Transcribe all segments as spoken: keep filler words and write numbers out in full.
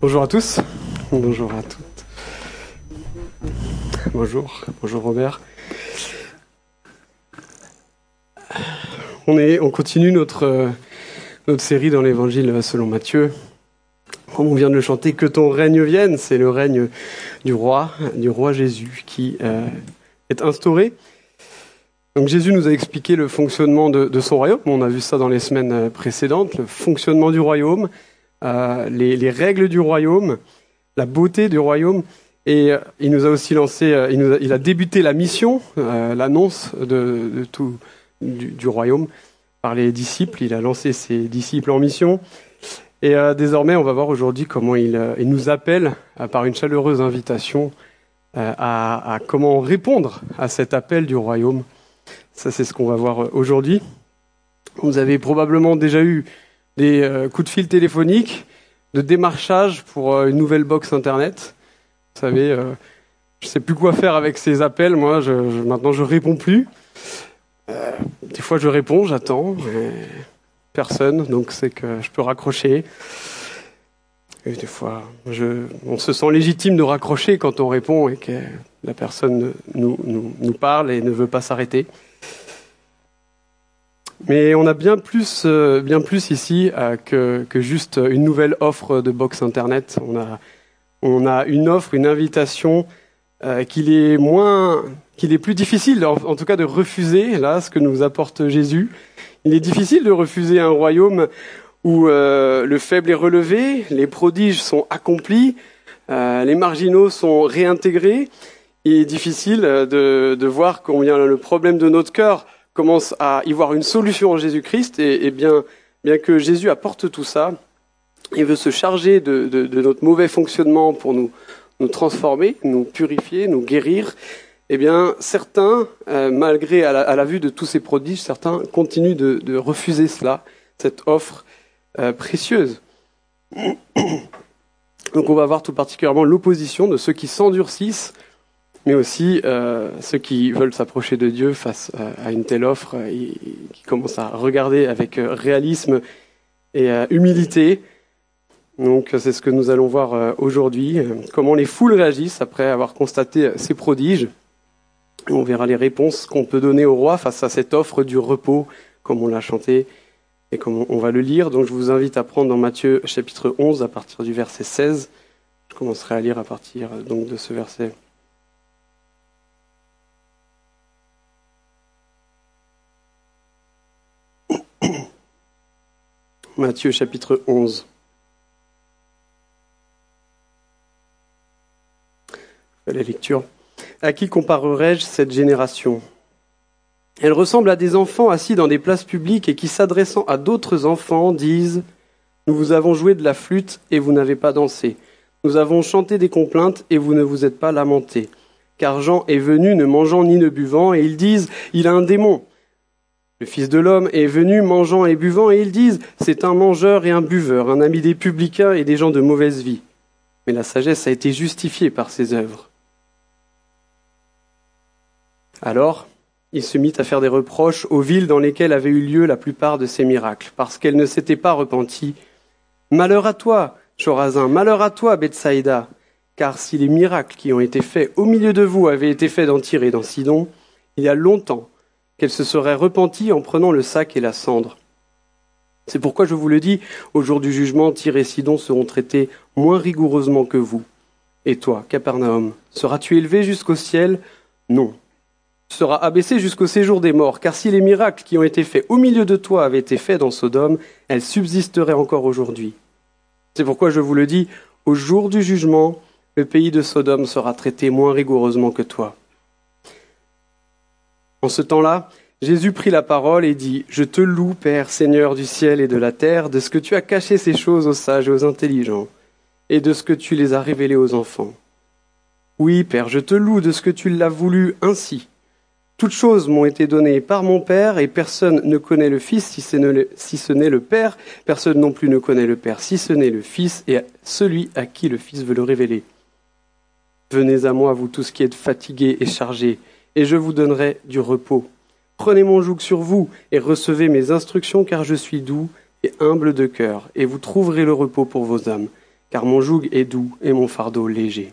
Bonjour à tous, bonjour à toutes. Bonjour, bonjour Robert. On, est, on continue notre, euh, notre série dans l'Évangile selon Matthieu. Comme on vient de le chanter, que ton règne vienne, c'est le règne du roi, du roi Jésus qui euh, est instauré. Donc Jésus nous a expliqué le fonctionnement de, de son royaume. On a vu ça dans les semaines précédentes, le fonctionnement du royaume, euh, les, les règles du royaume, la beauté du royaume. Et euh, il nous a aussi lancé, euh, il, nous a, il a débuté la mission, euh, l'annonce de, de tout du, du royaume par les disciples. Il a lancé ses disciples en mission. Et euh, désormais, on va voir aujourd'hui comment il, euh, il nous appelle, euh, par une chaleureuse invitation, euh, à, à comment répondre à cet appel du royaume. Ça, c'est ce qu'on va voir aujourd'hui. Vous avez probablement déjà eu des euh, coups de fil téléphoniques, de démarchage pour euh, une nouvelle box Internet. Vous savez, euh, je ne sais plus quoi faire avec ces appels. Moi, je, je, maintenant, je réponds plus. Euh, des fois, je réponds, j'attends. Mais personne, donc c'est que je peux raccrocher. Et des fois, je, on se sent légitime de raccrocher quand on répond et que la personne nous, nous, nous parle et ne veut pas s'arrêter. Mais on a bien plus, euh, bien plus ici euh, que, que juste une nouvelle offre de box Internet. On a, on a une offre, une invitation euh, qu'il est moins, qu'il est plus difficile, en, en tout cas, de refuser. Là, ce que nous apporte Jésus, il est difficile de refuser un royaume où euh, le faible est relevé, les prodiges sont accomplis, euh, les marginaux sont réintégrés. Il est difficile de, de voir combien le problème de notre cœur commence à y voir une solution en Jésus-Christ, et, et bien, bien que Jésus apporte tout ça, il veut se charger de, de, de notre mauvais fonctionnement pour nous, nous transformer, nous purifier, nous guérir. Eh bien, certains, euh, malgré à la, à la vue de tous ces prodiges, certains continuent de, de refuser cela, cette offre euh, précieuse. Donc on va voir tout particulièrement l'opposition de ceux qui s'endurcissent, mais aussi euh, ceux qui veulent s'approcher de Dieu face euh, à une telle offre, euh, et, qui commencent à regarder avec euh, réalisme et euh, humilité. Donc c'est ce que nous allons voir euh, aujourd'hui, euh, comment les foules réagissent après avoir constaté euh, ces prodiges. On verra les réponses qu'on peut donner au roi face à cette offre du repos, comme on l'a chanté et comme on, on va le lire. Donc je vous invite à prendre dans Matthieu chapitre onze, à partir du verset seize. Je commencerai à lire à partir euh, donc de ce verset. Matthieu chapitre onze. La lecture. À qui comparerai-je cette génération ? Elle ressemble à des enfants assis dans des places publiques et qui, s'adressant à d'autres enfants, disent « Nous vous avons joué de la flûte et vous n'avez pas dansé. Nous avons chanté des complaintes et vous ne vous êtes pas lamentés. Car Jean est venu ne mangeant ni ne buvant et ils disent « Il a un démon ». Le Fils de l'homme est venu mangeant et buvant, et ils disent « C'est un mangeur et un buveur, un ami des publicains et des gens de mauvaise vie. » Mais la sagesse a été justifiée par ses œuvres. Alors, il se mit à faire des reproches aux villes dans lesquelles avaient eu lieu la plupart de ces miracles, parce qu'elles ne s'étaient pas repenties. « Malheur à toi, Chorazin, malheur à toi, Bethsaïda, car si les miracles qui ont été faits au milieu de vous avaient été faits dans Tyr et dans Sidon, il y a longtemps, qu'elle se serait repentie en prenant le sac et la cendre. C'est pourquoi je vous le dis, au jour du jugement, Tyr et Sidon seront traités moins rigoureusement que vous. Et toi, Capernaum, seras-tu élevé jusqu'au ciel ? Non. Tu seras abaissé jusqu'au séjour des morts, car si les miracles qui ont été faits au milieu de toi avaient été faits dans Sodome, elles subsisteraient encore aujourd'hui. C'est pourquoi je vous le dis, au jour du jugement, le pays de Sodome sera traité moins rigoureusement que toi. En ce temps-là, Jésus prit la parole et dit « Je te loue, Père, Seigneur du ciel et de la terre, de ce que tu as caché ces choses aux sages et aux intelligents, et de ce que tu les as révélées aux enfants. Oui, Père, je te loue de ce que tu l'as voulu ainsi. Toutes choses m'ont été données par mon Père, et personne ne connaît le Fils si ce n'est le, si ce n'est le Père. Personne non plus ne connaît le Père si ce n'est le Fils, et celui à qui le Fils veut le révéler. Venez à moi, vous tous qui êtes fatigués et chargés, et je vous donnerai du repos. Prenez mon joug sur vous et recevez mes instructions, car je suis doux et humble de cœur, et vous trouverez le repos pour vos âmes. car mon joug est doux et mon fardeau léger.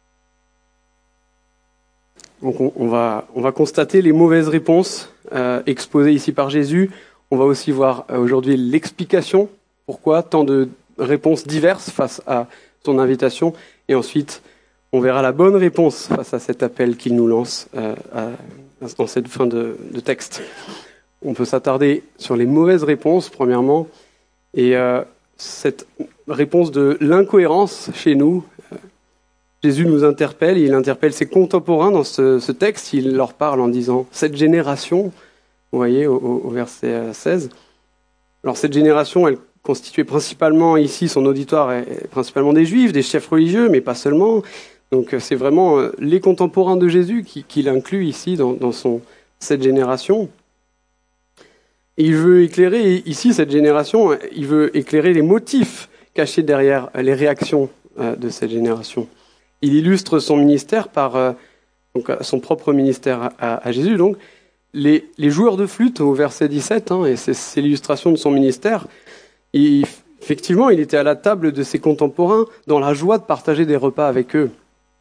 Donc on, on, va, on va constater les mauvaises réponses euh, exposées ici par Jésus. On va aussi voir euh, aujourd'hui l'explication, pourquoi tant de réponses diverses face à son invitation. Et ensuite, on verra la bonne réponse face à cet appel qu'il nous lance euh, à, dans cette fin de, de texte. On peut s'attarder sur les mauvaises réponses, premièrement, et euh, cette réponse de l'incohérence chez nous. Jésus nous interpelle, et il interpelle ses contemporains dans ce, ce texte. Il leur parle en disant « cette génération », vous voyez, au, au verset seize. Alors cette génération, elle constituait principalement ici, son auditoire est principalement des Juifs, des chefs religieux, mais pas seulement. Donc c'est vraiment les contemporains de Jésus qu'il qui inclut ici dans, dans son, cette génération. Et il veut éclairer ici, cette génération, il veut éclairer les motifs cachés derrière les réactions de cette génération. Il illustre son ministère par euh, donc, son propre ministère à, à Jésus. Donc, les, les joueurs de flûte au verset dix-sept, hein, et c'est, c'est l'illustration de son ministère. Il, effectivement, il était à la table de ses contemporains dans la joie de partager des repas avec eux.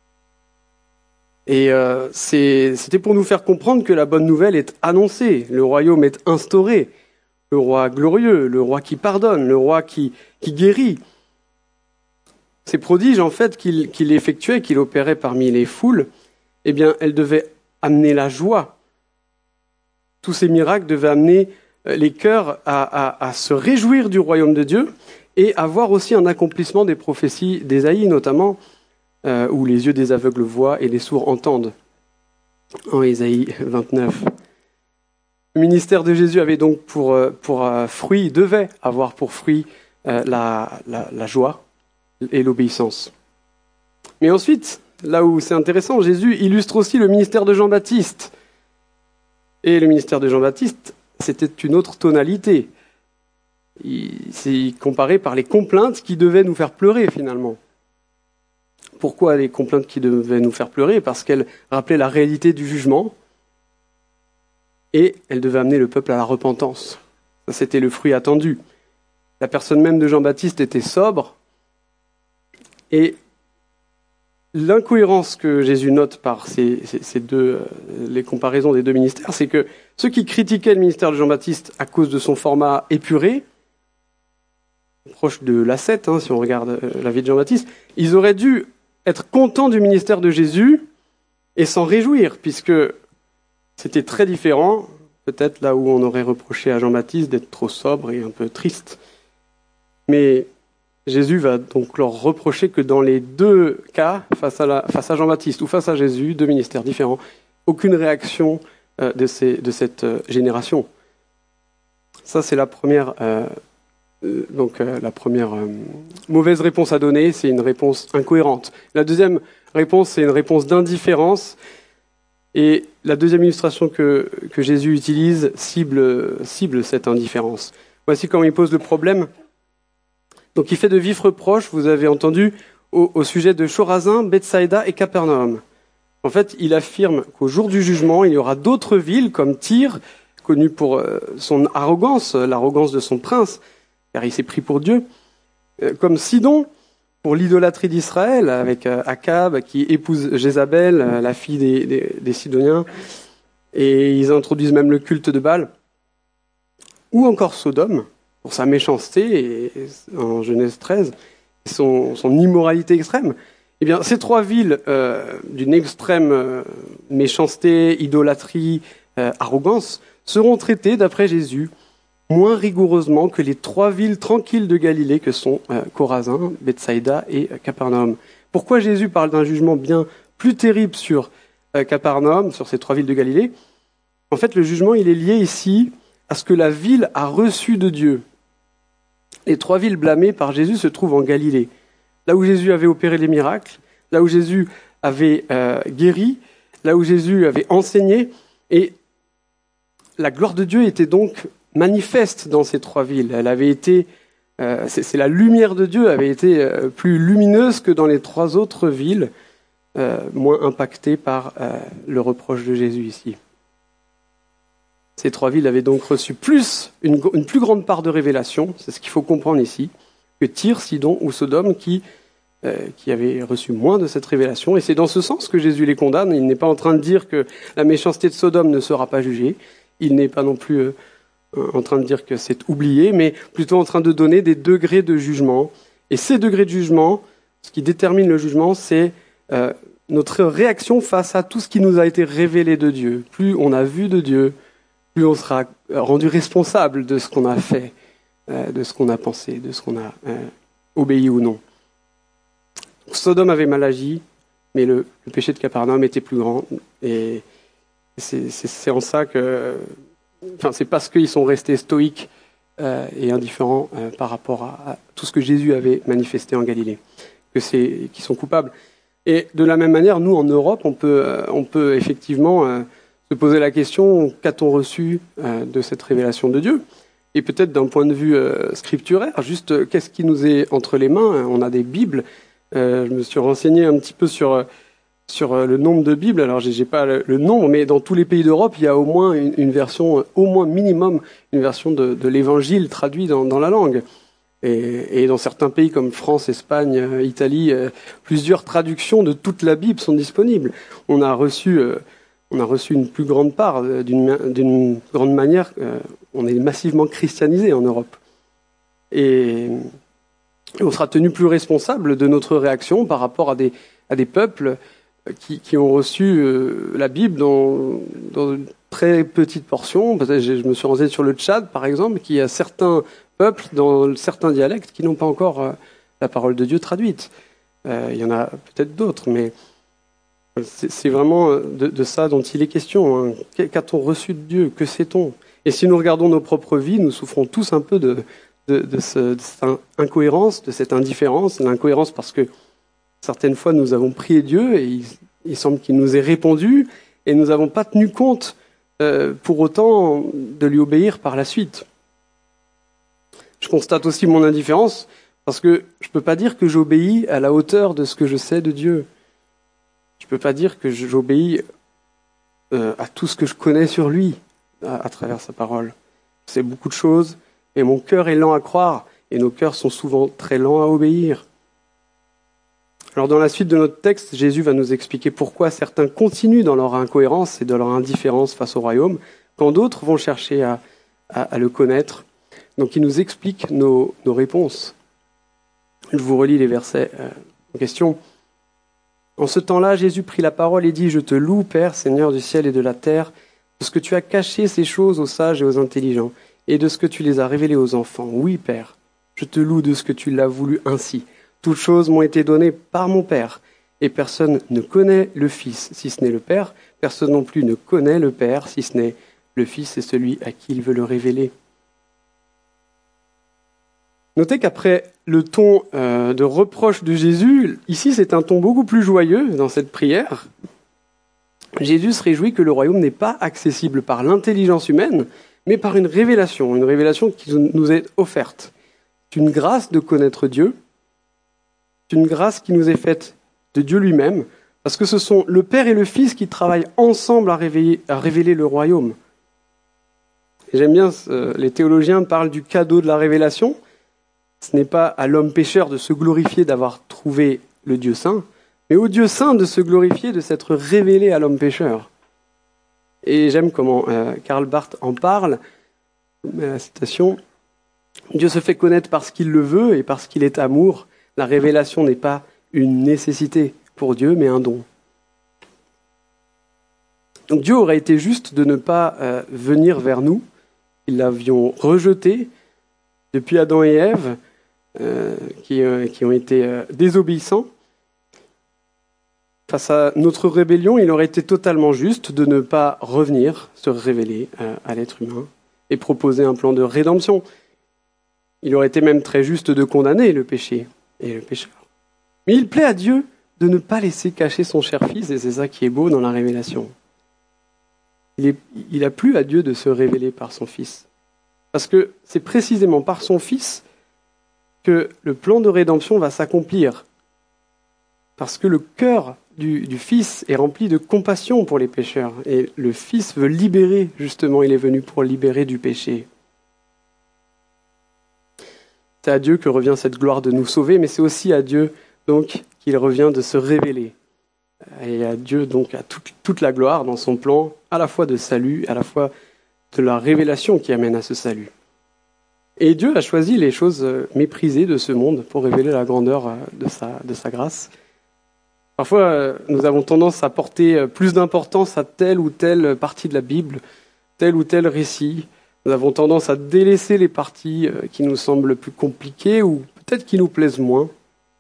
Et euh, c'est, c'était pour nous faire comprendre que la bonne nouvelle est annoncée, le royaume est instauré, le roi glorieux, le roi qui pardonne, le roi qui, qui guérit. Ces prodiges, en fait, qu'il, qu'il effectuait, qu'il opérait parmi les foules, eh bien, elles devaient amener la joie. Tous ces miracles devaient amener les cœurs à, à, à se réjouir du royaume de Dieu et à voir aussi un accomplissement des prophéties d'Ésaïe, notamment, euh, où les yeux des aveugles voient et les sourds entendent, en Ésaïe vingt-neuf. Le ministère de Jésus avait donc pour, pour euh, fruit, devait avoir pour fruit euh, la, la, la joie et l'obéissance. Mais ensuite, là où c'est intéressant, Jésus illustre aussi le ministère de Jean-Baptiste. Et le ministère de Jean-Baptiste, c'était une autre tonalité. Il, c'est comparé par les complaintes qui devaient nous faire pleurer finalement. Pourquoi les complaintes qui devaient nous faire pleurer ? Parce qu'elles rappelaient la réalité du jugement et elles devaient amener le peuple à la repentance. Ça, c'était le fruit attendu. La personne même de Jean-Baptiste était sobre. Et l'incohérence que Jésus note par ces, ces, ces deux, les comparaisons des deux ministères, c'est que ceux qui critiquaient le ministère de Jean-Baptiste à cause de son format épuré, proche de l'ascète, hein, si on regarde la vie de Jean-Baptiste, ils auraient dû être contents du ministère de Jésus et s'en réjouir, puisque c'était très différent, peut-être là où on aurait reproché à Jean-Baptiste d'être trop sobre et un peu triste. Mais Jésus va donc leur reprocher que dans les deux cas, face à, la, face à Jean-Baptiste ou face à Jésus, deux ministères différents, aucune réaction euh, de, ces, de cette euh, génération. Ça, c'est la première, euh, euh, donc, euh, la première euh, mauvaise réponse à donner, c'est une réponse incohérente. La deuxième réponse, c'est une réponse d'indifférence. Et la deuxième illustration que, que Jésus utilise cible, cible cette indifférence. Voici comment il pose le problème. Donc il fait de vifs reproches, vous avez entendu, au, au sujet de Chorazin, Bethsaïda et Capernaum. En fait, il affirme qu'au jour du jugement, il y aura d'autres villes comme Tyr, connue pour euh, son arrogance, l'arrogance de son prince, car il s'est pris pour Dieu, euh, comme Sidon, pour l'idolâtrie d'Israël, avec euh, Akab qui épouse Jézabel, euh, la fille des, des, des Sidoniens, et ils introduisent même le culte de Baal, ou encore Sodome, pour sa méchanceté, et, en Genèse treize, son, son immoralité extrême. Eh bien, ces trois villes euh, d'une extrême euh, méchanceté, idolâtrie, euh, arrogance, seront traitées, d'après Jésus, moins rigoureusement que les trois villes tranquilles de Galilée que sont euh, Chorazin, Bethsaïda et euh, Capernaum. Pourquoi Jésus parle d'un jugement bien plus terrible sur euh, Capernaum, sur ces trois villes de Galilée ? En fait, le jugement, il est lié ici à ce que la ville a reçu de Dieu. Les trois villes blâmées par Jésus se trouvent en Galilée, là où Jésus avait opéré les miracles, là où Jésus avait euh, guéri, là où Jésus avait enseigné, et la gloire de Dieu était donc manifeste dans ces trois villes. Elle avait été, euh, c'est, c'est la lumière de Dieu avait été euh, plus lumineuse que dans les trois autres villes, euh, moins impactées par euh, le reproche de Jésus ici. Ces trois villes avaient donc reçu plus, une, une plus grande part de révélation, c'est ce qu'il faut comprendre ici, que Tyr, Sidon ou Sodome, qui euh, qui avaient reçu moins de cette révélation. Et c'est dans ce sens que Jésus les condamne. Il n'est pas en train de dire que la méchanceté de Sodome ne sera pas jugée. Il n'est pas non plus euh, en train de dire que c'est oublié, mais plutôt en train de donner des degrés de jugement. Et ces degrés de jugement, ce qui détermine le jugement, c'est euh, notre réaction face à tout ce qui nous a été révélé de Dieu. Plus on a vu de Dieu, plus on sera rendu responsable de ce qu'on a fait, euh, de ce qu'on a pensé, de ce qu'on a euh, obéi ou non. Sodome avait mal agi, mais le, le péché de Capernaum était plus grand. Et c'est, c'est, c'est en ça que... Enfin, c'est parce qu'ils sont restés stoïques euh, et indifférents euh, par rapport à, à tout ce que Jésus avait manifesté en Galilée, que c'est, qu'ils sont coupables. Et de la même manière, nous, en Europe, on peut, euh, on peut effectivement euh, se poser la question, qu'a-t-on reçu euh, de cette révélation de Dieu ? Et peut-être d'un point de vue euh, scripturaire, juste euh, qu'est-ce qui nous est entre les mains ? On a des Bibles. Euh, je me suis renseigné un petit peu sur, sur euh, le nombre de Bibles. Alors, j'ai, j'ai pas le, le nombre, mais dans tous les pays d'Europe, il y a au moins une, une version, au moins minimum, une version de, de l'Évangile traduit dans, dans la langue. Et, et dans certains pays comme France, Espagne, euh, Italie, euh, plusieurs traductions de toute la Bible sont disponibles. On a reçu, euh, on a reçu une plus grande part, euh, d'une, d'une grande manière. Euh, on est massivement christianisé en Europe. Et, et on sera tenu plus responsable de notre réaction par rapport à des, à des peuples qui, qui ont reçu euh, la Bible dans, dans une très petite portion. Je me suis renseigné sur le Tchad, par exemple, qui a certains peuples dans certains dialectes qui n'ont pas encore euh, la parole de Dieu traduite. Euh, il y en a peut-être d'autres, mais c'est, c'est vraiment de, de ça dont il est question. Hein. Qu'a-t-on reçu de Dieu ? Que sait-on ? Et si nous regardons nos propres vies, nous souffrons tous un peu de, de, de, ce, de cette incohérence, de cette indifférence. L'incohérence parce que certaines fois nous avons prié Dieu et il, il semble qu'il nous ait répondu et nous n'avons pas tenu compte euh, pour autant de lui obéir par la suite. Je constate aussi mon indifférence parce que je ne peux pas dire que j'obéis à la hauteur de ce que je sais de Dieu. Je ne peux pas dire que j'obéis euh, à tout ce que je connais sur lui à, à travers sa parole. Je sais beaucoup de choses et mon cœur est lent à croire et nos cœurs sont souvent très lents à obéir. Alors dans la suite de notre texte, Jésus va nous expliquer pourquoi certains continuent dans leur incohérence et dans leur indifférence face au royaume, quand d'autres vont chercher à, à, à le connaître. Donc il nous explique nos, nos réponses. Je vous relis les versets euh, en question. En ce temps-là, Jésus prit la parole et dit « Je te loue, Père, Seigneur du ciel et de la terre, de ce que tu as caché ces choses aux sages et aux intelligents, et de ce que tu les as révélées aux enfants. Oui, Père, je te loue de ce que tu l'as voulu ainsi. Toutes choses m'ont été données par mon Père, et personne ne connaît le Fils, si ce n'est le Père. Personne non plus ne connaît le Père, si ce n'est le Fils et celui à qui il veut le révéler. » Notez qu'après le ton euh, de reproche de Jésus, ici c'est un ton beaucoup plus joyeux dans cette prière. Jésus se réjouit que le royaume n'est pas accessible par l'intelligence humaine, mais par une révélation, une révélation qui nous est offerte. C'est une grâce de connaître Dieu, c'est une grâce qui nous est faite de Dieu lui-même, parce que ce sont le Père et le Fils qui travaillent ensemble à, réveiller, à révéler le royaume. Et j'aime bien, euh, les théologiens parlent du cadeau de la révélation. Ce n'est pas à l'homme pécheur de se glorifier d'avoir trouvé le Dieu saint, mais au Dieu saint de se glorifier de s'être révélé à l'homme pécheur. Et j'aime comment euh, Karl Barth en parle, la citation, « Dieu se fait connaître parce qu'il le veut et parce qu'il est amour. La révélation n'est pas une nécessité pour Dieu, mais un don. » Donc Dieu aurait été juste de ne pas euh, venir vers nous. Ils l'avions rejeté depuis Adam et Ève, Euh, qui, euh, qui ont été euh, désobéissants. Face à notre rébellion, il aurait été totalement juste de ne pas revenir se révéler euh, à l'être humain et proposer un plan de rédemption. Il aurait été même très juste de condamner le péché et le pécheur. Mais il plaît à Dieu de ne pas laisser cacher son cher Fils, et c'est ça qui est beau dans la révélation. Il, est, il a plu à Dieu de se révéler par son Fils. Parce que c'est précisément par son Fils que le plan de rédemption va s'accomplir. Parce que le cœur du, du Fils est rempli de compassion pour les pécheurs. Et le Fils veut libérer, justement, il est venu pour libérer du péché. C'est à Dieu que revient cette gloire de nous sauver, mais c'est aussi à Dieu donc qu'il revient de se révéler. Et à Dieu donc à toute, toute la gloire dans son plan, à la fois de salut, à la fois de la révélation qui amène à ce salut. Et Dieu a choisi les choses méprisées de ce monde pour révéler la grandeur de sa, de sa grâce. Parfois, nous avons tendance à porter plus d'importance à telle ou telle partie de la Bible, tel ou tel récit. Nous avons tendance à délaisser les parties qui nous semblent plus compliquées ou peut-être qui nous plaisent moins,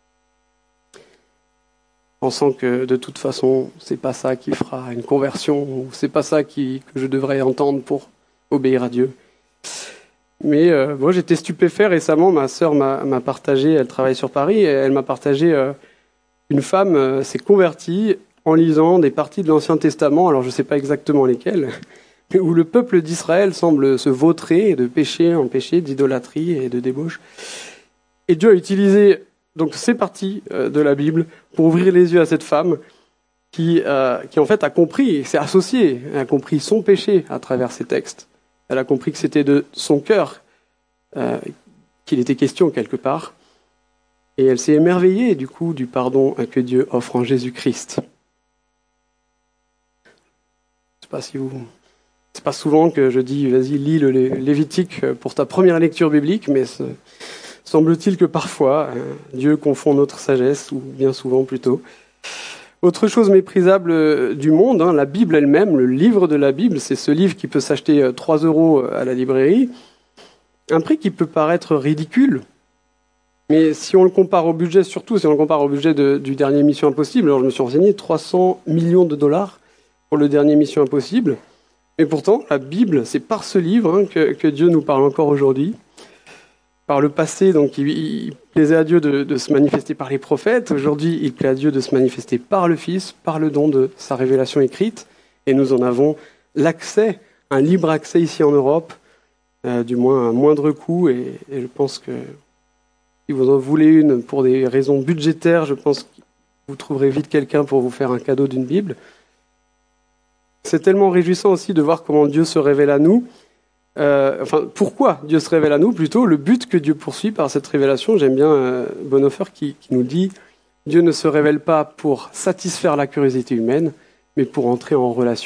pensant que de toute façon, c'est pas ça qui fera une conversion, ou c'est pas ça qui, que je devrais entendre pour obéir à Dieu. Mais euh, moi, j'étais stupéfait récemment. Ma sœur m'a, m'a partagé, elle travaille sur Paris, et elle m'a partagé euh, une femme euh, s'est convertie en lisant des parties de l'Ancien Testament. Alors, je ne sais pas exactement lesquelles, mais où le peuple d'Israël semble se vautrer de péché en péché, d'idolâtrie et de débauche. Et Dieu a utilisé donc ces parties euh, de la Bible pour ouvrir les yeux à cette femme qui, euh, qui en fait a compris, s'est associée, a compris son péché à travers ces textes. Elle a compris que c'était de son cœur euh, qu'il était question quelque part. Et elle s'est émerveillée du coup du pardon que Dieu offre en Jésus-Christ. Je sais pas si vous... C'est pas souvent que je dis vas-y lis le Lévitique pour ta première lecture biblique, mais ce... semble-t-il que parfois euh, Dieu confond notre sagesse, ou bien souvent plutôt. Autre chose méprisable du monde, hein, la Bible elle-même, le livre de la Bible, c'est ce livre qui peut s'acheter trois euros à la librairie. Un prix qui peut paraître ridicule, mais si on le compare au budget, surtout si on le compare au budget de, du dernier Mission Impossible, alors je me suis renseigné, trois cents millions de dollars pour le dernier Mission Impossible. Et pourtant, la Bible, c'est par ce livre hein, que, que Dieu nous parle encore aujourd'hui. Par le passé, donc, il, il plaisait à Dieu de, de se manifester par les prophètes. Aujourd'hui, il plaît à Dieu de se manifester par le Fils, par le don de sa révélation écrite. Et nous en avons l'accès, un libre accès ici en Europe, euh, du moins à moindre coût. Et, et je pense que si vous en voulez une pour des raisons budgétaires, je pense que vous trouverez vite quelqu'un pour vous faire un cadeau d'une Bible. C'est tellement réjouissant aussi de voir comment Dieu se révèle à nous. Euh, enfin, pourquoi Dieu se révèle à nous, plutôt le but que Dieu poursuit par cette révélation. J'aime bien euh, Bonhoeffer qui, qui nous dit « Dieu ne se révèle pas pour satisfaire la curiosité humaine, mais pour entrer en relation. »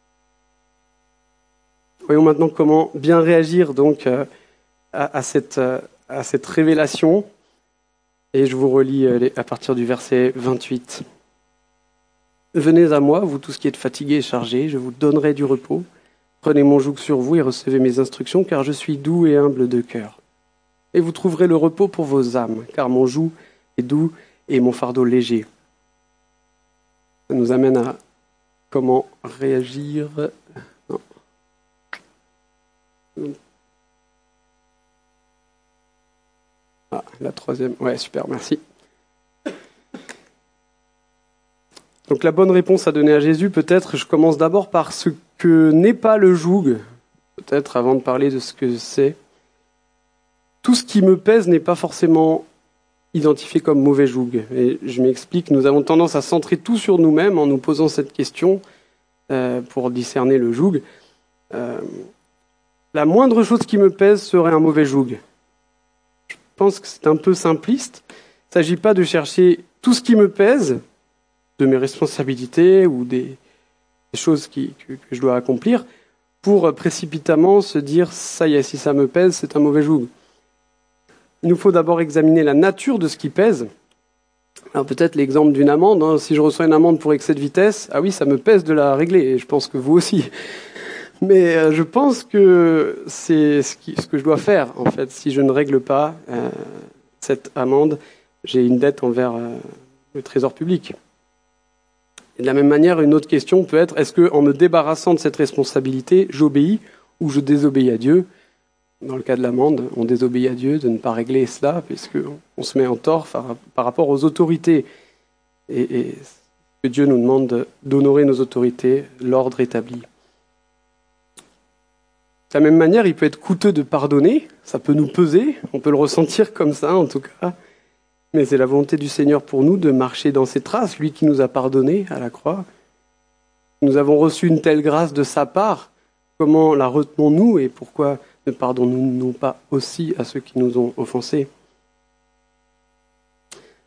Voyons maintenant comment bien réagir donc euh, à, à, cette, euh, à cette révélation. Et je vous relis euh, les, à partir du verset vingt-huit. « Venez à moi, vous tous qui êtes fatigués et chargés, je vous donnerai du repos. Prenez mon joug sur vous et recevez mes instructions, car je suis doux et humble de cœur. Et vous trouverez le repos pour vos âmes, car mon joug est doux et mon fardeau léger. » Ça nous amène à comment réagir. Non. Ah, la troisième. Ouais, super, merci. Donc la bonne réponse à donner à Jésus, peut-être, je commence d'abord par ce que n'est pas le joug, peut-être avant de parler de ce que c'est. Tout ce qui me pèse n'est pas forcément identifié comme mauvais joug. Et je m'explique, nous avons tendance à centrer tout sur nous-mêmes en nous posant cette question euh, pour discerner le joug. Euh, la moindre chose qui me pèse serait un mauvais joug. Je pense que c'est un peu simpliste. Il ne s'agit pas de chercher tout ce qui me pèse, de mes responsabilités ou des, des choses qui, que, que je dois accomplir, pour précipitamment se dire « ça y est, si ça me pèse, c'est un mauvais joug ». Il nous faut d'abord examiner la nature de ce qui pèse. Alors peut-être l'exemple d'une amende, hein. Si je reçois une amende pour excès de vitesse, ah oui, ça me pèse de la régler, et je pense que vous aussi. Mais euh, je pense que c'est ce, qui, ce que je dois faire, en fait. Si je ne règle pas euh, cette amende, j'ai une dette envers euh, le trésor public. Et de la même manière, une autre question peut être, est-ce qu'en me débarrassant de cette responsabilité, j'obéis ou je désobéis à Dieu ? Dans le cas de l'amende, on désobéit à Dieu de ne pas régler cela, puisqu'on se met en tort par, par rapport aux autorités. Et, et que Dieu nous demande d'honorer nos autorités, l'ordre établi. De la même manière, il peut être coûteux de pardonner, ça peut nous peser, on peut le ressentir comme ça en tout cas. Mais c'est la volonté du Seigneur pour nous de marcher dans ses traces, lui qui nous a pardonné à la croix. Nous avons reçu une telle grâce de sa part. Comment la retenons-nous et pourquoi ne pardonnons-nous pas aussi à ceux qui nous ont offensés ?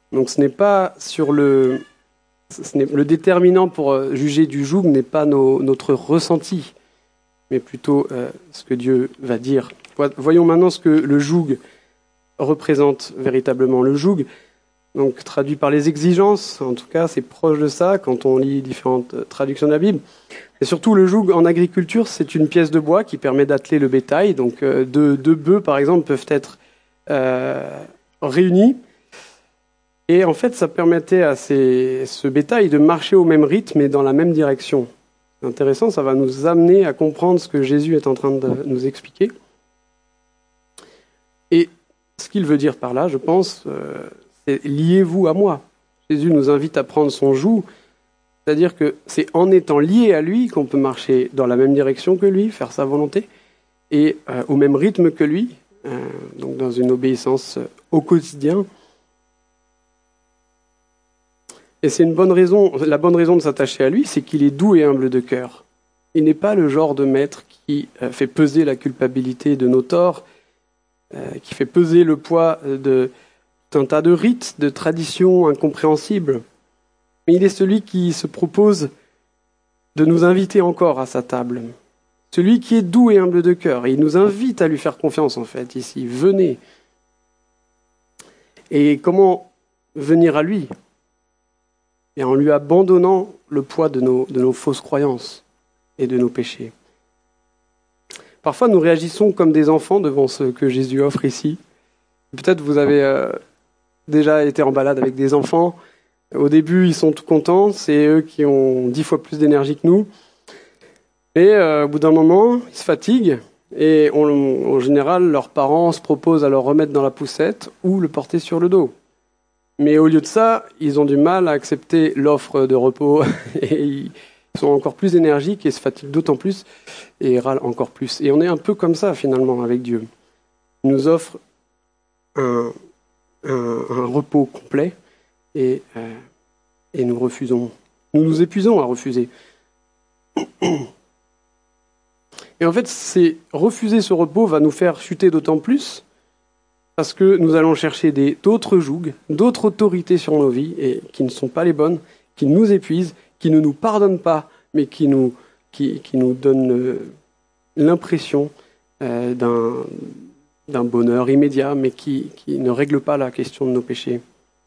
Donc ce n'est pas sur le... Ce n'est, le déterminant pour juger du joug n'est pas nos, notre ressenti, mais plutôt euh, ce que Dieu va dire. Voyons maintenant ce que le joug représente véritablement. Le joug, donc traduit par les exigences, en tout cas c'est proche de ça quand on lit différentes traductions de la Bible. Et surtout le joug en agriculture, c'est une pièce de bois qui permet d'atteler le bétail. Donc euh, deux, deux bœufs par exemple peuvent être euh, réunis. Et en fait, ça permettait à ces, ce bétail de marcher au même rythme et dans la même direction. C'est intéressant, ça va nous amener à comprendre ce que Jésus est en train de nous expliquer. Et ce qu'il veut dire par là, je pense, euh, c'est « liez-vous à moi ». Jésus nous invite à prendre son joug, c'est-à-dire que c'est en étant lié à lui qu'on peut marcher dans la même direction que lui, faire sa volonté, et euh, au même rythme que lui, euh, donc dans une obéissance au quotidien. Et c'est une bonne raison, la bonne raison de s'attacher à lui, c'est qu'il est doux et humble de cœur. Il n'est pas le genre de maître qui euh, fait peser la culpabilité de nos torts, euh, qui fait peser le poids de d'un tas de rites, de traditions incompréhensibles. Mais il est celui qui se propose de nous inviter encore à sa table. Celui qui est doux et humble de cœur. Et il nous invite à lui faire confiance, en fait, ici. Venez. Et comment venir à lui ? Et en lui abandonnant le poids de nos, de nos fausses croyances et de nos péchés. Parfois, nous réagissons comme des enfants devant ce que Jésus offre ici. Peut-être vous avez euh, déjà été en balade avec des enfants. Au début, ils sont tout contents. C'est eux qui ont dix fois plus d'énergie que nous. Et euh, au bout d'un moment, ils se fatiguent. Et on, en général, leurs parents se proposent à leur remettre dans la poussette ou le porter sur le dos. Mais au lieu de ça, ils ont du mal à accepter l'offre de repos et ils sont encore plus énergiques et se fatiguent d'autant plus et râlent encore plus. Et on est un peu comme ça finalement avec Dieu. Il nous offre un, un, un repos complet et, euh, et nous refusons. Nous nous épuisons à refuser. Et en fait, c'est refuser ce repos va nous faire chuter d'autant plus parce que nous allons chercher des, d'autres jougs, d'autres autorités sur nos vies, et qui ne sont pas les bonnes, qui nous épuisent, qui ne nous pardonnent pas, mais qui nous, qui, qui nous donnent euh, l'impression euh, d'un, d'un bonheur immédiat, mais qui, qui ne règlent pas la question de nos péchés.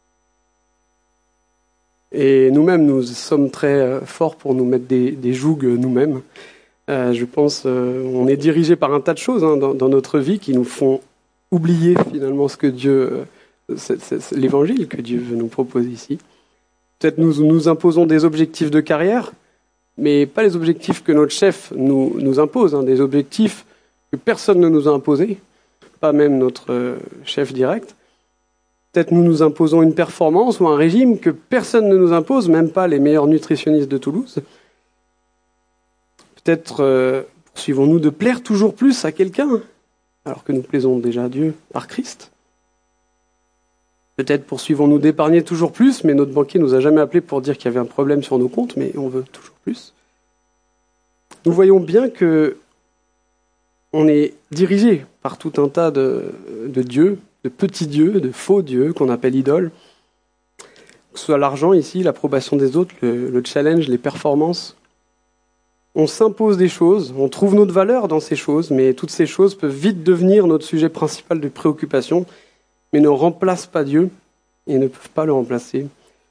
Et nous-mêmes, nous sommes très euh, forts pour nous mettre des, des jougs nous-mêmes. Euh, je pense euh, on est dirigé par un tas de choses hein, dans, dans notre vie qui nous font oublier finalement ce que Dieu, c'est, c'est, c'est l'évangile que Dieu veut nous proposer ici. Peut-être nous nous imposons des objectifs de carrière, mais pas les objectifs que notre chef nous, nous impose, hein, des objectifs que personne ne nous a imposés, pas même notre chef direct. Peut-être nous nous imposons une performance ou un régime que personne ne nous impose, même pas les meilleurs nutritionnistes de Toulouse. Peut-être euh, poursuivons-nous de plaire toujours plus à quelqu'un, alors que nous plaisons déjà à Dieu par Christ. Peut-être poursuivons-nous d'épargner toujours plus, mais notre banquier nous a jamais appelé pour dire qu'il y avait un problème sur nos comptes, mais on veut toujours plus. Nous voyons bien que on est dirigé par tout un tas de, de dieux, de petits dieux, de faux dieux qu'on appelle idoles. Que ce soit l'argent ici, l'approbation des autres, le, le challenge, les performances. On s'impose des choses, on trouve notre valeur dans ces choses, mais toutes ces choses peuvent vite devenir notre sujet principal de préoccupation, mais ne remplacent pas Dieu et ne peuvent pas le remplacer.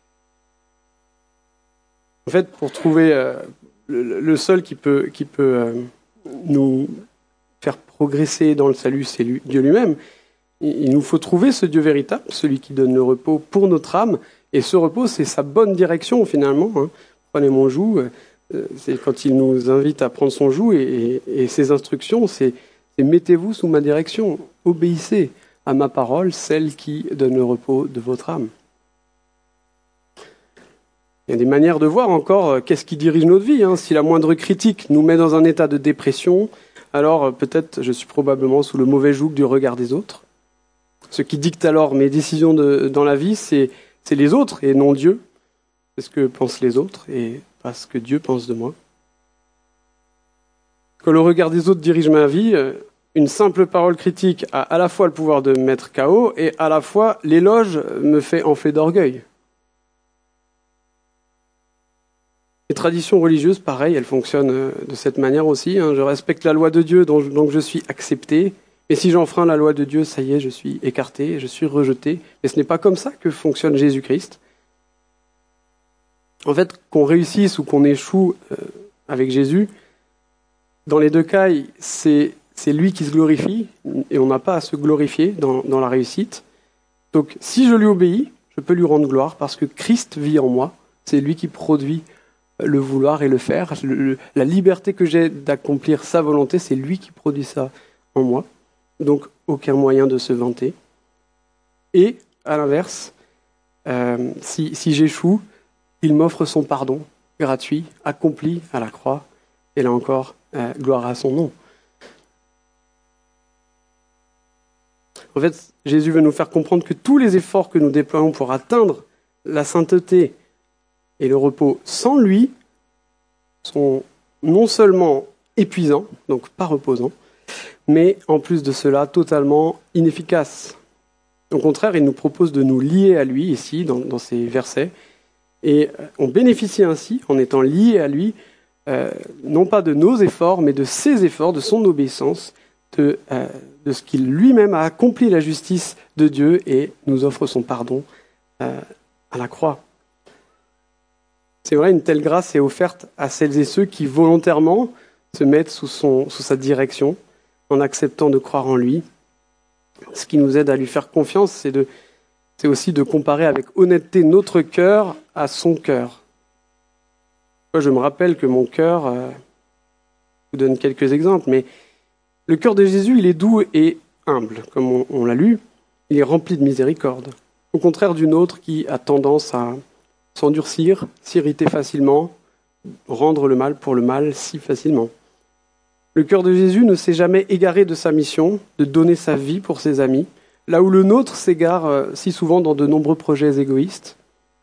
En fait, pour trouver euh, le, le seul qui peut, qui peut euh, nous faire progresser dans le salut, c'est lui, Dieu lui-même. Il, il nous faut trouver ce Dieu véritable, celui qui donne le repos pour notre âme, et ce repos, c'est sa bonne direction finalement. Hein. Prenez mon joug. Euh, C'est quand il nous invite à prendre son joug et, et, et ses instructions, c'est, c'est mettez-vous sous ma direction, obéissez à ma parole, celle qui donne le repos de votre âme. Il y a des manières de voir encore euh, qu'est-ce qui dirige notre vie. Hein. Si la moindre critique nous met dans un état de dépression, alors euh, peut-être je suis probablement sous le mauvais joug du regard des autres. Ce qui dicte alors mes décisions de, dans la vie, c'est, c'est les autres et non Dieu. C'est ce que pensent les autres et pas ce que Dieu pense de moi. Quand le regard des autres dirige ma vie, une simple parole critique a à la fois le pouvoir de me mettre K O et à la fois l'éloge me fait enfler d'orgueil. Les traditions religieuses, pareil, elles fonctionnent de cette manière aussi. Hein. Je respecte la loi de Dieu, donc, donc je suis accepté. Et si j'enfreins la loi de Dieu, ça y est, je suis écarté, je suis rejeté. Mais ce n'est pas comme ça que fonctionne Jésus-Christ. En fait, qu'on réussisse ou qu'on échoue euh, avec Jésus, dans les deux cas, c'est, c'est lui qui se glorifie, et on n'a pas à se glorifier dans, dans la réussite. Donc, si je lui obéis, je peux lui rendre gloire, parce que Christ vit en moi. C'est lui qui produit le vouloir et le faire. Le, le, la liberté que j'ai d'accomplir sa volonté, c'est lui qui produit ça en moi. Donc, aucun moyen de se vanter. Et, à l'inverse, euh, si, si j'échoue, il m'offre son pardon gratuit, accompli à la croix. Et là encore, euh, gloire à son nom. En fait, Jésus veut nous faire comprendre que tous les efforts que nous déployons pour atteindre la sainteté et le repos sans lui sont non seulement épuisants, donc pas reposants, mais en plus de cela, totalement inefficaces. Au contraire, il nous propose de nous lier à lui, ici, dans, dans ces versets, et on bénéficie ainsi, en étant liés à lui, euh, non pas de nos efforts, mais de ses efforts, de son obéissance, de, euh, de ce qu'il lui-même a accompli la justice de Dieu et nous offre son pardon euh, à la croix. C'est vrai, une telle grâce est offerte à celles et ceux qui volontairement se mettent sous, son, sous sa direction, en acceptant de croire en lui. Ce qui nous aide à lui faire confiance, c'est, de, c'est aussi de comparer avec honnêteté notre cœur à son cœur. Moi, je me rappelle que mon cœur, euh, je vous donne quelques exemples, mais le cœur de Jésus, il est doux et humble, comme on, on l'a lu. Il est rempli de miséricorde. Au contraire d'une autre qui a tendance à s'endurcir, s'irriter facilement, rendre le mal pour le mal si facilement. Le cœur de Jésus ne s'est jamais égaré de sa mission, de donner sa vie pour ses amis, là où le nôtre s'égare si souvent dans de nombreux projets égoïstes.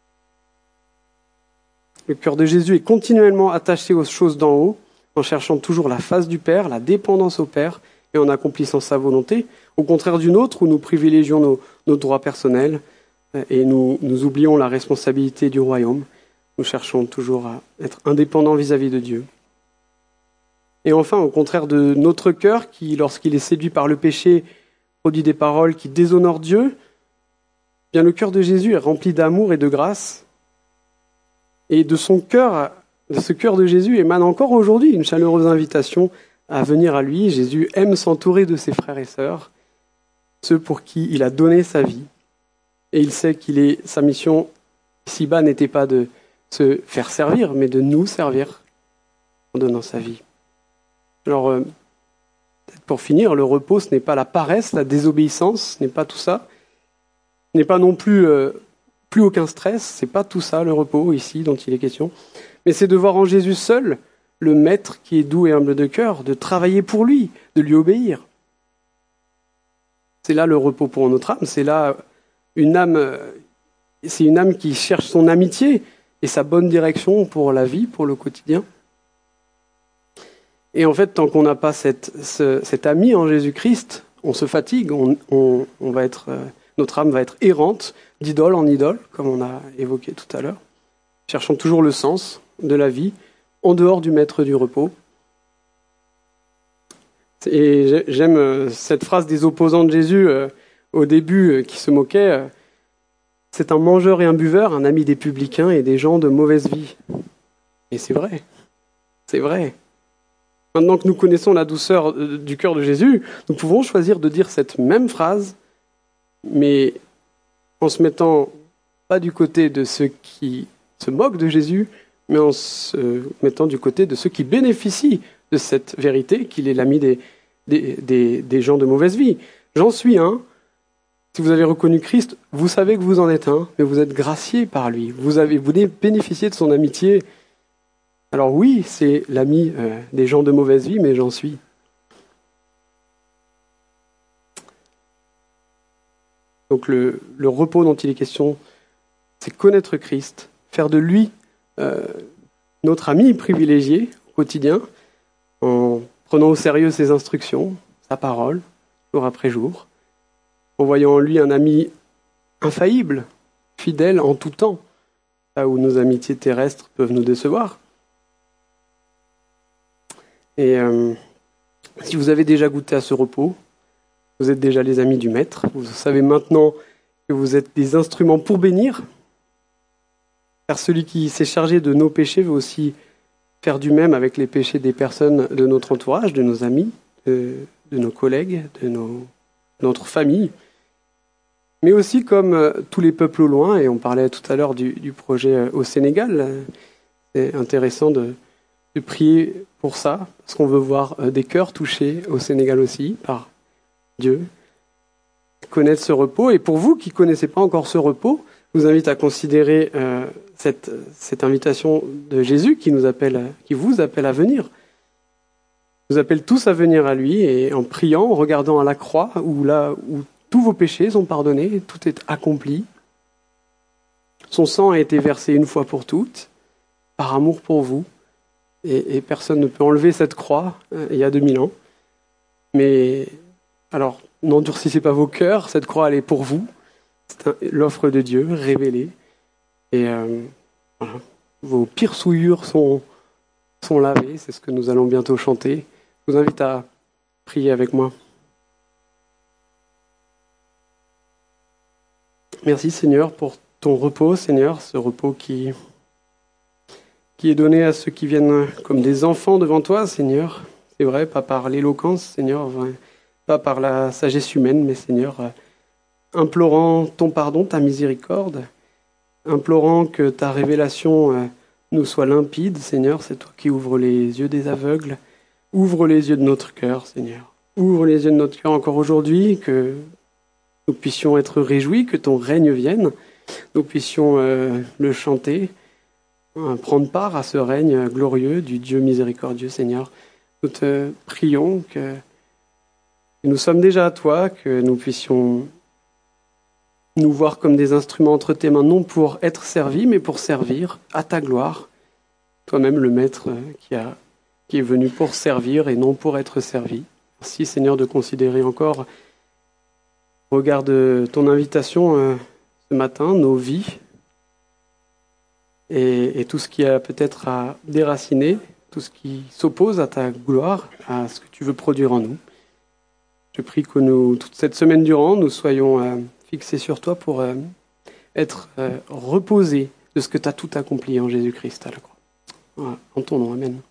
Le cœur de Jésus est continuellement attaché aux choses d'en haut, en cherchant toujours la face du Père, la dépendance au Père, et en accomplissant sa volonté, au contraire d'une autre où nous privilégions nos, nos droits personnels et nous, nous oublions la responsabilité du royaume. Nous cherchons toujours à être indépendants vis-à-vis de Dieu. Et enfin, au contraire de notre cœur, qui, lorsqu'il est séduit par le péché, produit des paroles qui déshonorent Dieu, bien le cœur de Jésus est rempli d'amour et de grâce. Et de son cœur, de ce cœur de Jésus émane encore aujourd'hui une chaleureuse invitation à venir à lui. Jésus aime s'entourer de ses frères et sœurs, ceux pour qui il a donné sa vie. Et il sait qu'il est, sa mission ici-bas n'était pas de se faire servir, mais de nous servir en donnant sa vie. Alors, euh, peut-être pour finir, le repos, ce n'est pas la paresse, la désobéissance, ce n'est pas tout ça. Ce n'est pas non plus, euh, plus aucun stress, ce n'est pas tout ça le repos ici dont il est question. Mais c'est de voir en Jésus seul le maître qui est doux et humble de cœur, de travailler pour lui, de lui obéir. C'est là le repos pour notre âme, c'est là une âme, c'est une âme qui cherche son amitié et sa bonne direction pour la vie, pour le quotidien. Et en fait, tant qu'on n'a pas cette, ce, cet ami en Jésus-Christ, on se fatigue, on, on, on va être, euh, notre âme va être errante, d'idole en idole, comme on a évoqué tout à l'heure, cherchant toujours le sens de la vie, en dehors du maître du repos. Et j'aime cette phrase des opposants de Jésus euh, au début euh, qui se moquaient. Euh, c'est un mangeur et un buveur, un ami des publicains et des gens de mauvaise vie. Et c'est vrai, c'est vrai. Maintenant que nous connaissons la douceur du cœur de Jésus, nous pouvons choisir de dire cette même phrase, mais en se mettant pas du côté de ceux qui se moquent de Jésus, mais en se mettant du côté de ceux qui bénéficient de cette vérité, qu'il est l'ami des, des, des, des gens de mauvaise vie. J'en suis un. Si vous avez reconnu Christ, vous savez que vous en êtes un, mais vous êtes gracié par lui. Vous avez, vous bénéficiez de son amitié. Alors oui, c'est l'ami euh, des gens de mauvaise vie, mais j'en suis. Donc le, le repos dont il est question, c'est connaître Christ, faire de lui euh, notre ami privilégié au quotidien, en prenant au sérieux ses instructions, sa parole, jour après jour, en voyant en lui un ami infaillible, fidèle en tout temps, là où nos amitiés terrestres peuvent nous décevoir. Et euh, si vous avez déjà goûté à ce repos, vous êtes déjà les amis du Maître, vous savez maintenant que vous êtes des instruments pour bénir, car celui qui s'est chargé de nos péchés veut aussi faire du même avec les péchés des personnes de notre entourage, de nos amis, de, de nos collègues, de, nos, de notre famille, mais aussi comme euh, tous les peuples au loin, et on parlait tout à l'heure du, du projet euh, au Sénégal. C'est intéressant de, de prier pour ça, parce qu'on veut voir euh, des cœurs touchés au Sénégal aussi par Dieu, connaître ce repos. Et pour vous qui ne connaissez pas encore ce repos, je vous invite à considérer euh, cette, cette invitation de Jésus qui nous appelle, qui vous appelle à venir. Il vous appelle tous à venir à lui, et en priant, en regardant à la croix, où là où tous vos péchés sont pardonnés, tout est accompli. Son sang a été versé une fois pour toutes, par amour pour vous, et, et personne ne peut enlever cette croix euh, il y a deux mille ans. Mais alors, n'endurcissez pas vos cœurs, cette croix elle est pour vous. C'est un, l'offre de Dieu révélée. Et euh, voilà. Vos pires souillures sont, sont lavées, c'est ce que nous allons bientôt chanter. Je vous invite à prier avec moi. Merci Seigneur pour ton repos, Seigneur, ce repos qui, qui est donné à ceux qui viennent comme des enfants devant toi, Seigneur. C'est vrai, pas par l'éloquence, Seigneur, pas par la sagesse humaine, mais Seigneur, implorant ton pardon, ta miséricorde, implorant que ta révélation nous soit limpide, Seigneur, c'est toi qui ouvres les yeux des aveugles, ouvre les yeux de notre cœur, Seigneur. Ouvre les yeux de notre cœur encore aujourd'hui, que nous puissions être réjouis, que ton règne vienne, nous puissions euh, le chanter, hein, prendre part à ce règne glorieux du Dieu miséricordieux, Seigneur. Nous te prions que nous sommes déjà à toi, que nous puissions nous voir comme des instruments entre tes mains, non pour être servis, mais pour servir à ta gloire. Toi-même le Maître qui, a, qui est venu pour servir et non pour être servi. Merci Seigneur de considérer encore, au regard de ton invitation euh, ce matin, nos vies et, et tout ce qui a peut-être à déraciner, tout ce qui s'oppose à ta gloire, à ce que tu veux produire en nous. Je prie que nous, toute cette semaine durant, nous soyons euh, fixés sur toi pour euh, être euh, reposés de ce que tu as tout accompli en Jésus-Christ à la croix. Voilà. En ton nom, amen.